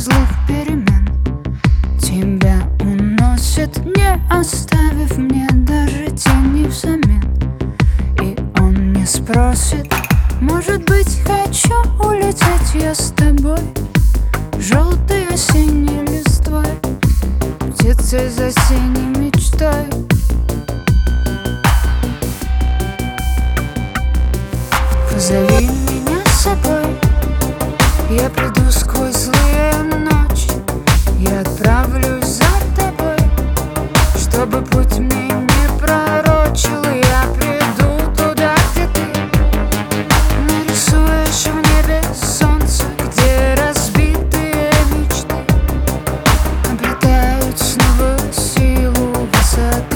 злых перемен. Тебя уносит, не оставив мне даже тени взамен. И он не спросит: может быть, хочу улететь я с тобой, желтой осенней листвой, птицей за синей мечтой. Позови меня с собой, я приду сквозь злые ночи, я отправлюсь за тобой, чтобы путь мне не пророчил. Я приду туда, где ты нарисуешь в небе солнце, где разбитые мечты обретают снова силу высоты.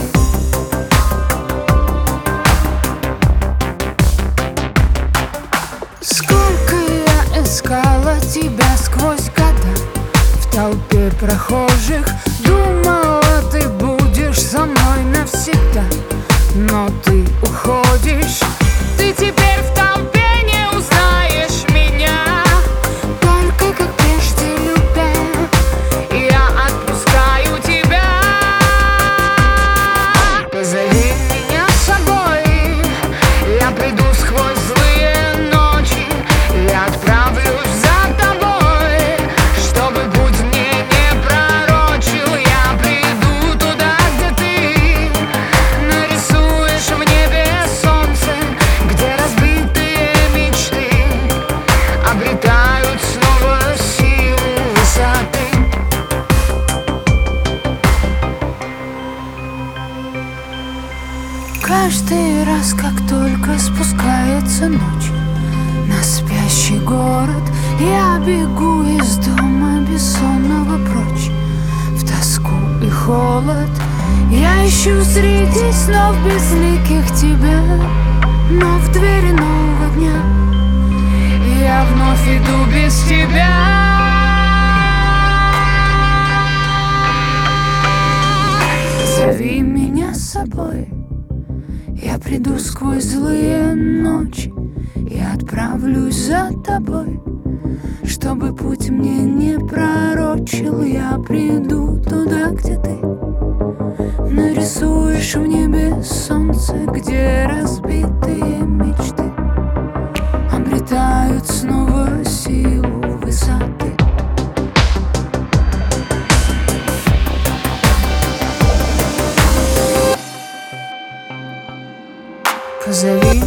Сколько я искала тебя сквозь года, в толпе прохожих думала, ты будешь со мной навсегда. Но ты уходишь, ты теперь в толпе не узнаешь меня, только как прежде любя, я отпускаю тебя. Позови меня с собой, я приду сквозь злые ночи, я отправлюсь за тобой, чтобы путь мне не пророчил. Я приду туда, где ты нарисуешь в небе солнце, где разбитые мечты обретают снова силу высоты. Каждый раз, как только спускается ночь на спящий город, я бегу из дома бессонного прочь, в тоску и холод. Я ищу среди снов безликих тебя, но в двери нового дня я вновь иду без тебя. Зови меня с собой, я приду сквозь злые ночи, я отправлюсь за тобой, чтобы путь мне не пророчил. Я приду туда, где ты нарисуешь в небе солнце, где разбитые мечты обретают снова силу высоты. Позови